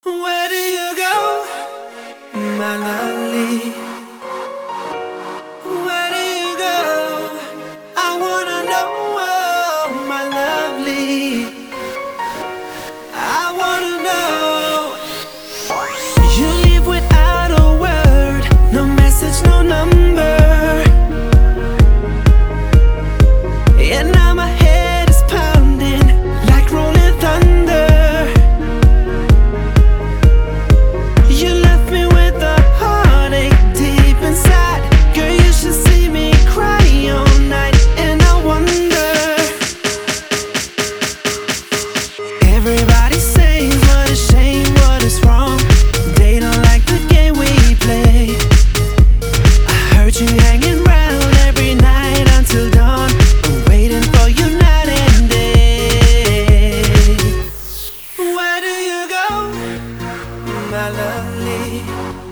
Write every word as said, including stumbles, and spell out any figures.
Where do you go, my lovely? Where do you go? I wanna know, oh, my lovely. I wanna know. You leave without a word, no message, no number. And now my head is pounding like rolling thunder. You left me with a heartache deep inside. Girl, you should see me cry all night. And I wonder, everybody says what a shame, what is wrong. They don't like the game we play. I heard you hanging round every night until dawn, waiting for you night and day. Where do you go, my lovely?